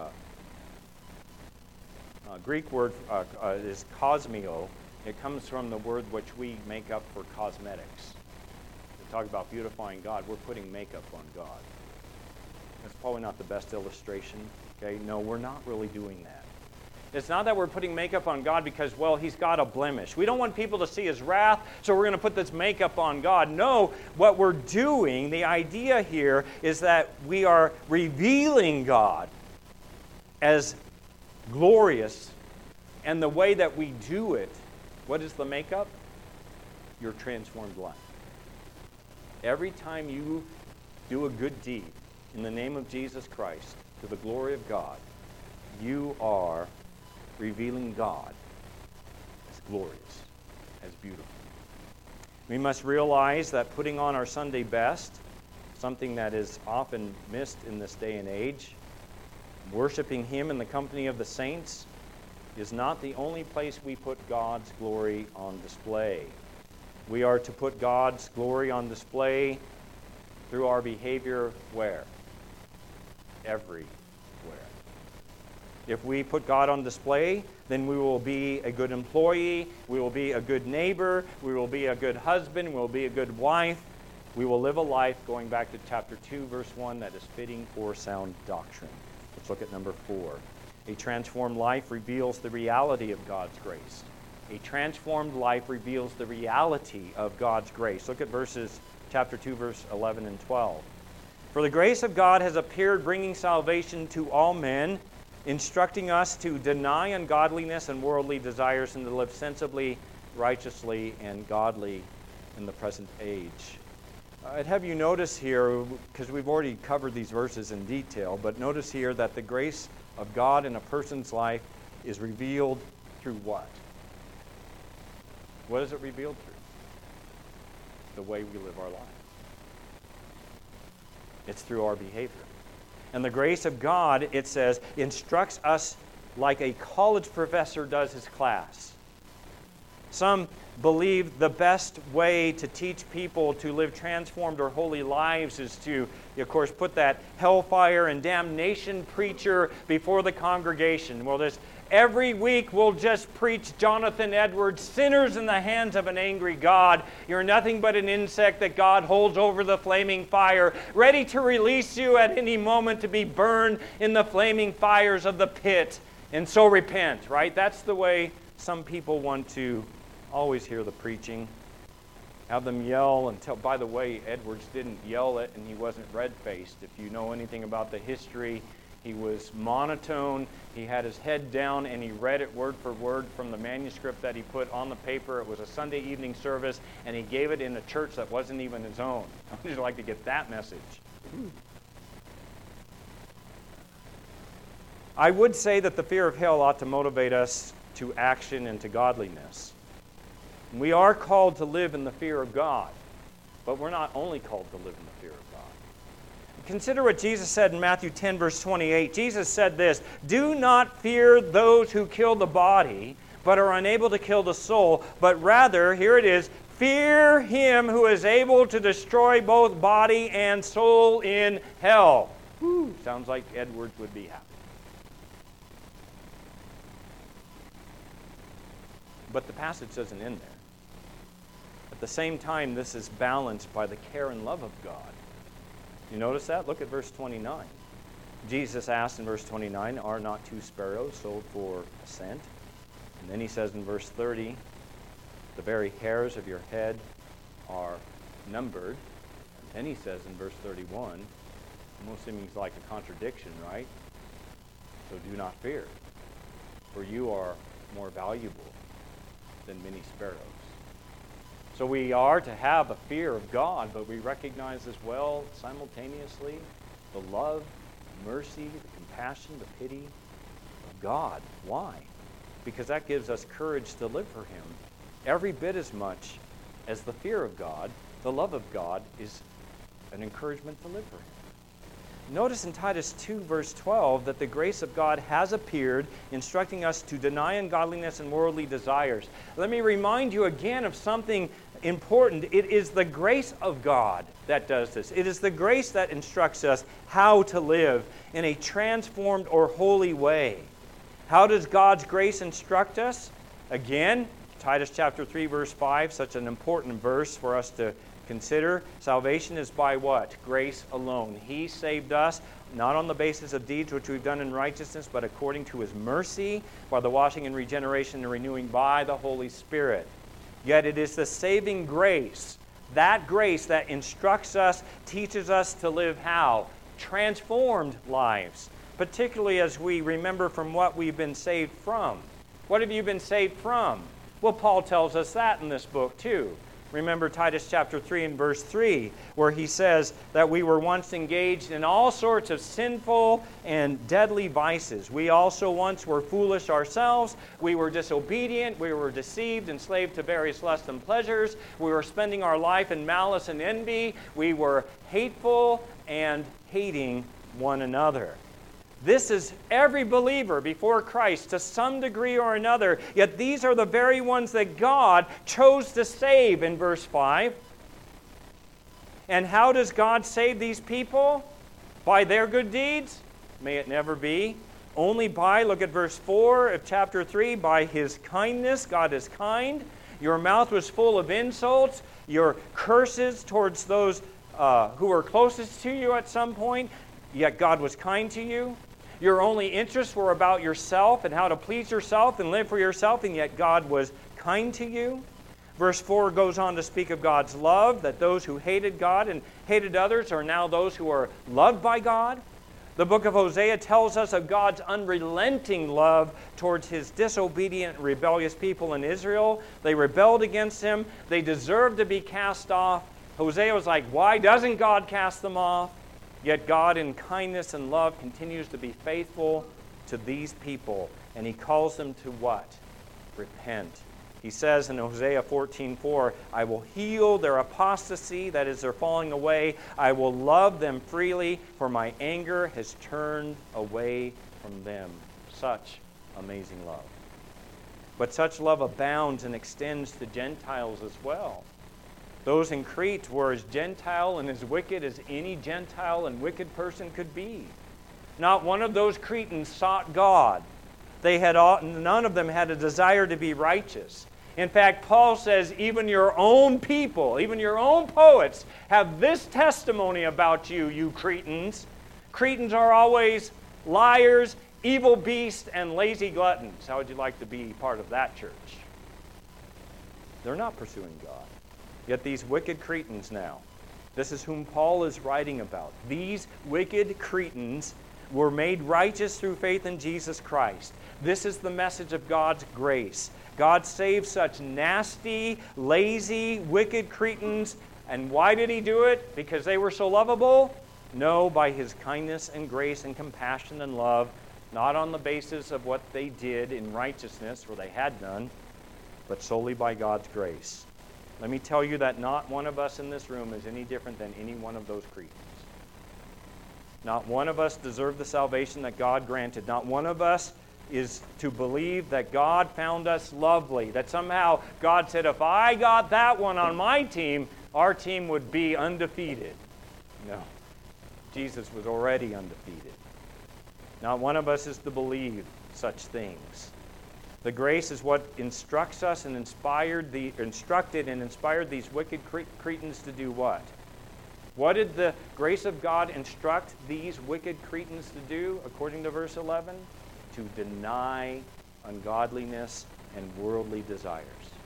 Greek word is cosmio. It comes from the word which we make up for cosmetics. We talk about beautifying God. We're putting makeup on God. That's probably not the best illustration. Okay, no, we're not really doing that. It's not that we're putting makeup on God because, well, He's got a blemish. We don't want people to see His wrath, so we're going to put this makeup on God. No, what we're doing, the idea here, is that we are revealing God as glorious, and the way that we do it, what is the makeup? Your transformed life. Every time you do a good deed in the name of Jesus Christ to the glory of God, you are revealing God as glorious, as beautiful. We must realize that putting on our Sunday best, something that is often missed in this day and age, worshiping Him in the company of the saints, is not the only place we put God's glory on display. We are to put God's glory on display through our behavior where? Everywhere. If we put God on display, then we will be a good employee, we will be a good neighbor, we will be a good husband, we will be a good wife. We will live a life, going back to chapter 2, verse 1, that is fitting for sound doctrine. Let's look at number 4. A transformed life reveals the reality of God's grace. A transformed life reveals the reality of God's grace. Look at chapter 2, verse 11 and 12. For the grace of God has appeared, bringing salvation to all men, instructing us to deny ungodliness and worldly desires and to live sensibly, righteously, and godly in the present age. I'd have you notice here, because we've already covered these verses in detail, but notice here that the grace of God in a person's life is revealed through what? What is it revealed through? The way we live our lives. It's through our behavior. And the grace of God, it says, instructs us like a college professor does his class. Some believe the best way to teach people to live transformed or holy lives is to, of course, put that hellfire and damnation preacher before the congregation. Well, every week we'll just preach Jonathan Edwards, sinners in the hands of an angry God. You're nothing but an insect that God holds over the flaming fire, ready to release you at any moment to be burned in the flaming fires of the pit. And so repent, right? That's the way some people want to always hear the preaching. Have them yell and tell. By the way, Edwards didn't yell it, and he wasn't red-faced. If you know anything about the history, he was monotone. He had his head down, and he read it word for word from the manuscript that he put on the paper. It was a Sunday evening service, and he gave it in a church that wasn't even his own. How would you like to get that message? I would say that the fear of hell ought to motivate us to action and to godliness. We are called to live in the fear of God, but we're not only called to live in the fear of God. Consider what Jesus said in Matthew 10, verse 28. Jesus said this, "Do not fear those who kill the body, but are unable to kill the soul, but rather," here it is, "fear him who is able to destroy both body and soul in hell." Whew, sounds like Edwards would be happy. But the passage doesn't end there. At the same time, this is balanced by the care and love of God. You notice that? Look at verse 29. Jesus asked in verse 29, "Are not 2 sparrows sold for a cent?" And then he says in verse 30, "The very hairs of your head are numbered." And then he says in verse 31, almost seems like a contradiction, right? "So do not fear, for you are more valuable than many sparrows." So we are to have a fear of God, but we recognize as well, simultaneously, the love, mercy, the compassion, the pity of God. Why? Because that gives us courage to live for Him. Every bit as much as the fear of God, the love of God is an encouragement to live for Him. Notice in Titus 2, verse 12, that the grace of God has appeared, instructing us to deny ungodliness and worldly desires. Let me remind you again of something important. It is the grace of God that does this. It is the grace that instructs us how to live in a transformed or holy way. How does God's grace instruct us? Again, Titus chapter 3, verse 5, such an important verse for us to consider. Salvation is by what? Grace alone. He saved us, not on the basis of deeds which we've done in righteousness, but according to His mercy, by the washing and regeneration and renewing by the Holy Spirit. Yet it is the saving grace, that grace that instructs us, teaches us to live how? Transformed lives, particularly as we remember from what we've been saved from. What have you been saved from? Well, Paul tells us that in this book too. Remember Titus chapter 3 and verse 3, where he says that we were once engaged in all sorts of sinful and deadly vices. We also once were foolish ourselves. We were disobedient. We were deceived, enslaved to various lusts and pleasures. We were spending our life in malice and envy. We were hateful and hating one another. This is every believer before Christ to some degree or another, yet these are the very ones that God chose to save in verse 5. And how does God save these people? By their good deeds? May it never be. Only by, look at verse 4 of chapter 3, by His kindness. God is kind. Your mouth was full of insults, your curses towards those who were closest to you at some point, yet God was kind to you. Your only interests were about yourself and how to please yourself and live for yourself, and yet God was kind to you. Verse 4 goes on to speak of God's love, that those who hated God and hated others are now those who are loved by God. The book of Hosea tells us of God's unrelenting love towards His disobedient and rebellious people in Israel. They rebelled against Him. They deserved to be cast off. Hosea was like, why doesn't God cast them off? Yet God in kindness and love continues to be faithful to these people. And He calls them to what? Repent. He says in Hosea 14:4, I will heal their apostasy, that is, their falling away. I will love them freely, for my anger has turned away from them. Such amazing love. But such love abounds and extends to Gentiles as well. Those in Crete were as Gentile and as wicked as any Gentile and wicked person could be. Not one of those Cretans sought God. None of them had a desire to be righteous. In fact, Paul says even your own people, even your own poets have this testimony about you, you Cretans. Cretans are always liars, evil beasts, and lazy gluttons. How would you like to be part of that church? They're not pursuing God. Yet these wicked Cretans now, this is whom Paul is writing about. These wicked Cretans were made righteous through faith in Jesus Christ. This is the message of God's grace. God saved such nasty, lazy, wicked Cretans. And why did He do it? Because they were so lovable? No, by His kindness and grace and compassion and love, not on the basis of what they did in righteousness, for they had none, but solely by God's grace. Let me tell you that not one of us in this room is any different than any one of those Cretans. Not one of us deserved the salvation that God granted. Not one of us is to believe that God found us lovely, that somehow God said, if I got that one on my team, our team would be undefeated. No. Jesus was already undefeated. Not one of us is to believe such things. The grace is what instructs us and instructed and inspired these wicked Cretans to do what? What did the grace of God instruct these wicked Cretans to do, according to verse 11? To deny ungodliness and worldly desires.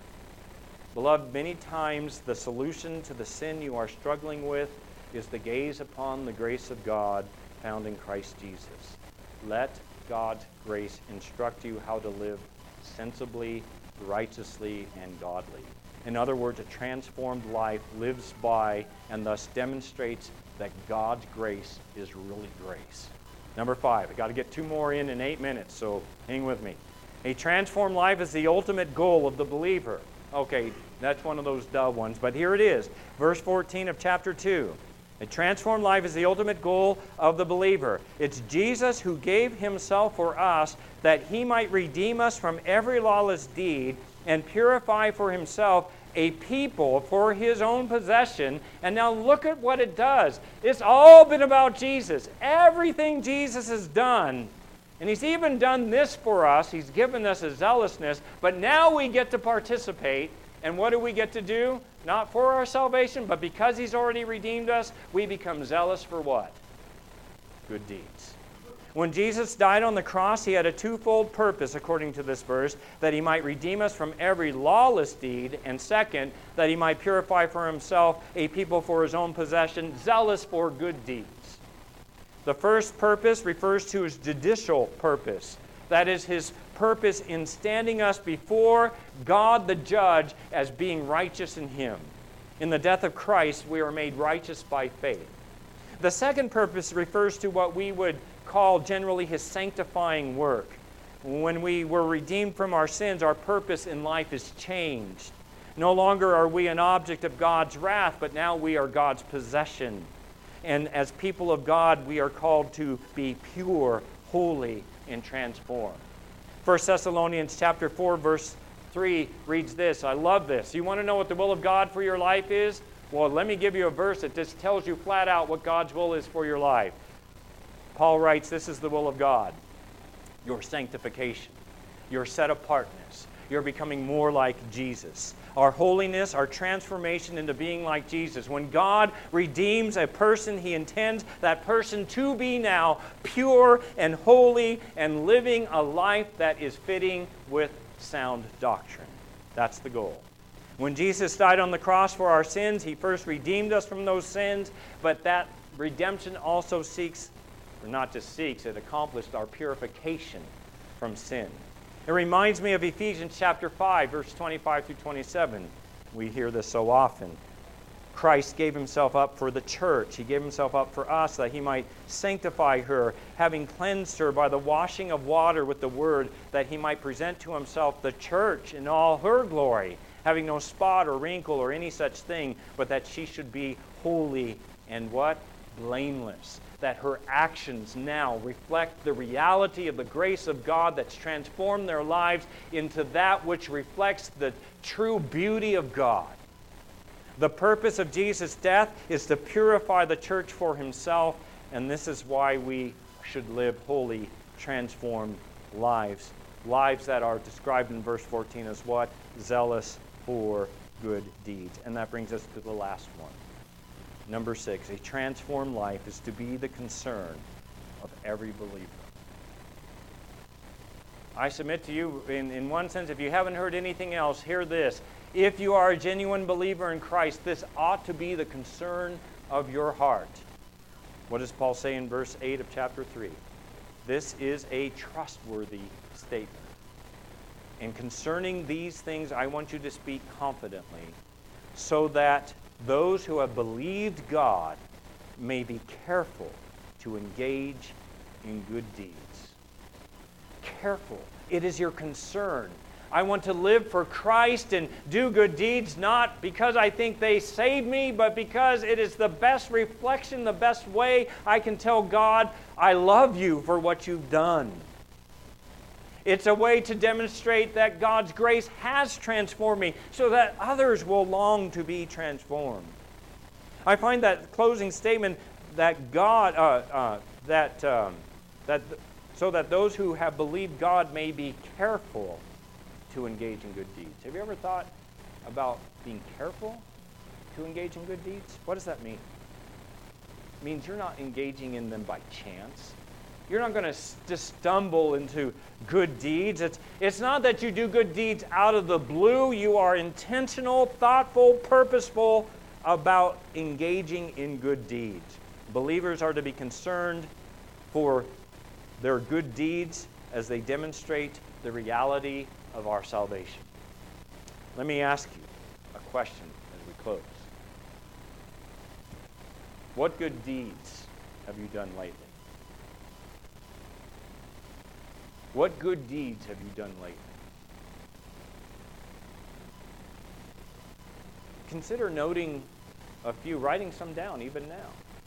Beloved, many times the solution to the sin you are struggling with is the gaze upon the grace of God found in Christ Jesus. Let God's grace instruct you how to live sensibly, righteously, and godly. In other words, a transformed life lives by and thus demonstrates that God's grace is really grace. Number 5. I've got to get 2 more in 8 minutes, so hang with me. A transformed life is the ultimate goal of the believer. Okay, that's one of those duh ones, but here it is. Verse 14 of chapter 2. A transformed life is the ultimate goal of the believer. It's Jesus who gave Himself for us that He might redeem us from every lawless deed and purify for Himself a people for His own possession. And now look at what it does. It's all been about Jesus. Everything Jesus has done. And He's even done this for us. He's given us a zealousness. But now we get to participate. And what do we get to do? Not for our salvation, but because He's already redeemed us, we become zealous for what? Good deeds. When Jesus died on the cross, He had a twofold purpose, according to this verse, that He might redeem us from every lawless deed, and second, that He might purify for Himself a people for His own possession, zealous for good deeds. The first purpose refers to His judicial purpose. That is His purpose in standing us before God the judge as being righteous in Him. In the death of Christ, we are made righteous by faith. The second purpose refers to what we would call generally His sanctifying work. When we were redeemed from our sins, our purpose in life is changed. No longer are we an object of God's wrath, but now we are God's possession. And as people of God, we are called to be pure, holy, and transformed. 1 Thessalonians chapter 4, verse 3 reads this. I love this. You want to know what the will of God for your life is? Well, let me give you a verse that just tells you flat out what God's will is for your life. Paul writes, this is the will of God. Your sanctification, your set-apartness, you're becoming more like Jesus. Our holiness, our transformation into being like Jesus. When God redeems a person, He intends that person to be now pure and holy and living a life that is fitting with sound doctrine. That's the goal. When Jesus died on the cross for our sins, He first redeemed us from those sins, but that redemption also seeks, or not just seeks, it accomplished our purification from sin. It reminds me of Ephesians chapter 5, verse 25 through 27. We hear this so often. Christ gave Himself up for the church. He gave Himself up for us that He might sanctify her, having cleansed her by the washing of water with the word, that He might present to Himself the church in all her glory, having no spot or wrinkle or any such thing, but that she should be holy and what? Blameless. That her actions now reflect the reality of the grace of God that's transformed their lives into that which reflects the true beauty of God. The purpose of Jesus' death is to purify the church for Himself, and this is why we should live holy, transformed lives. Lives that are described in verse 14 as what? Zealous for good deeds. And that brings us to the last one. Number 6, a transformed life is to be the concern of every believer. I submit to you, in one sense, if you haven't heard anything else, hear this. If you are a genuine believer in Christ, this ought to be the concern of your heart. What does Paul say in verse 8 of chapter 3? This is a trustworthy statement. And concerning these things, I want you to speak confidently, so that those who have believed God may be careful to engage in good deeds. Careful. It is your concern. I want to live for Christ and do good deeds, not because I think they save me, but because it is the best reflection, the best way I can tell God, I love you for what you've done. It's a way to demonstrate that God's grace has transformed me so that others will long to be transformed. I find that closing statement that God, so that those who have believed God may be careful to engage in good deeds. Have you ever thought about being careful to engage in good deeds? What does that mean? It means you're not engaging in them by chance. You're not going to just stumble into good deeds. It's not that you do good deeds out of the blue. You are intentional, thoughtful, purposeful about engaging in good deeds. Believers are to be concerned for their good deeds as they demonstrate the reality of our salvation. Let me ask you a question as we close. What good deeds have you done lately? What good deeds have you done lately? Consider noting a few, writing some down even now.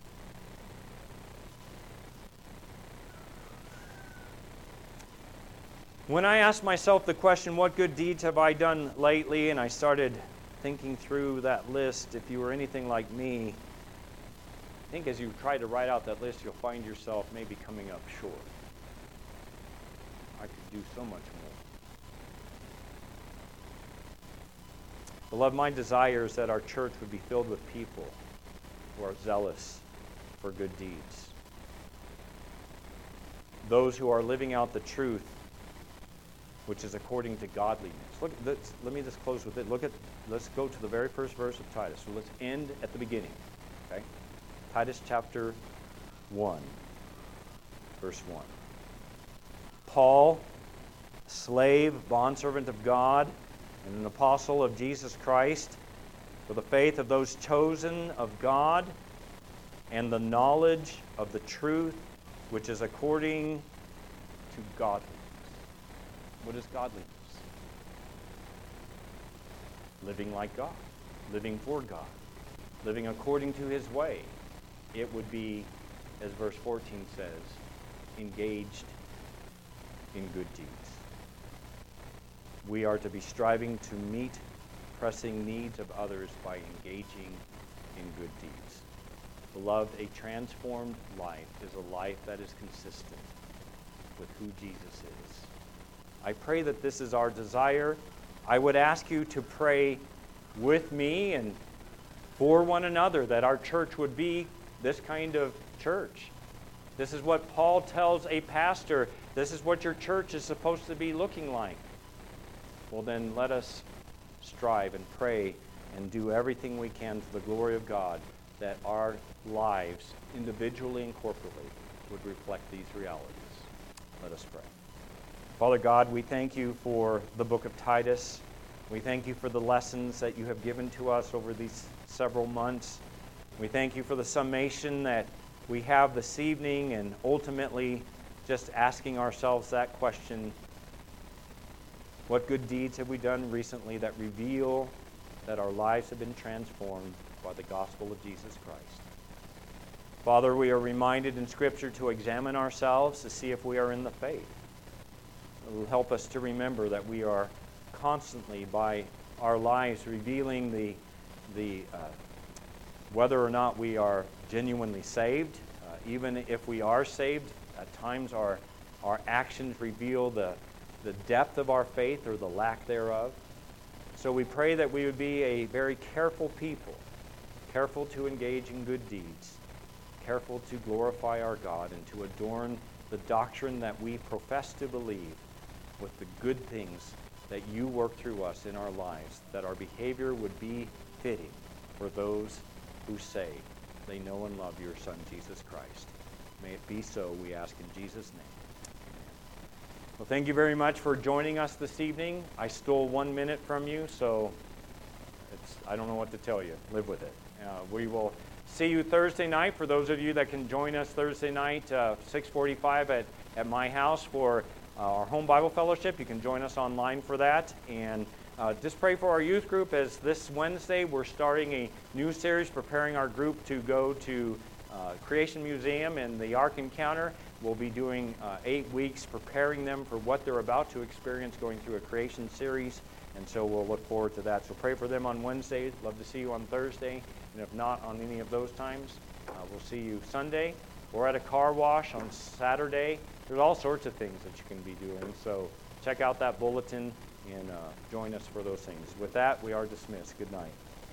When I asked myself the question, what good deeds have I done lately, and I started thinking through that list, if you were anything like me, I think as you try to write out that list, you'll find yourself maybe coming up short. I could do so much more. Beloved, my desire is that our church would be filled with people who are zealous for good deeds. Those who are living out the truth, which is according to godliness. Let me just close with it. Let's go to the very first verse of Titus. So let's end at the beginning. Okay? Titus chapter 1, verse 1. Paul, slave, bondservant of God, and an apostle of Jesus Christ, for the faith of those chosen of God, and the knowledge of the truth, which is according to godliness. What is godliness? Living like God, living for God, living according to His way. It would be, as verse 14 says, engaged in good deeds. We are to be striving to meet pressing needs of others by engaging in good deeds. Beloved, a transformed life is a life that is consistent with who Jesus is. I pray that this is our desire. I would ask you to pray with me and for one another that our church would be this kind of church. This is what Paul tells a pastor. This is what your church is supposed to be looking like. Well, then let us strive and pray and do everything we can to the glory of God that our lives, individually and corporately, would reflect these realities. Let us pray. Father God, we thank you for the book of Titus. We thank you for the lessons that you have given to us over these several months. We thank you for the summation that we have this evening, and ultimately just asking ourselves that question: what good deeds have we done recently that reveal that our lives have been transformed by the gospel of Jesus Christ? Father, we are reminded in Scripture to examine ourselves to see if we are in the faith. It will help us to remember that we are constantly, by our lives, revealing the whether or not we are genuinely saved. Even if we are saved, at times our actions reveal the depth of our faith or the lack thereof. So we pray that we would be a very careful people, careful to engage in good deeds, careful to glorify our God and to adorn the doctrine that we profess to believe with the good things that you work through us in our lives, that our behavior would be fitting for those who say they know and love your Son, Jesus Christ. May it be so, we ask in Jesus' name. Well, thank you very much for joining us this evening. I stole 1 minute from you, so I don't know what to tell you. Live with it. We will see you Thursday night. For those of you that can join us Thursday night, 6:45 at my house for our home Bible fellowship. You can join us online for that. And just pray for our youth group, as this Wednesday we're starting a new series, preparing our group to go to Creation Museum and the Ark Encounter. We'll be doing 8 weeks, preparing them for what they're about to experience going through a creation series. And so we'll look forward to that. So pray for them on Wednesday. Love to see you on Thursday. And if not on any of those times, we'll see you Sunday. We're at a car wash on Saturday. There's all sorts of things that you can be doing. So check out that bulletin and join us for those things. With that, we are dismissed. Good night.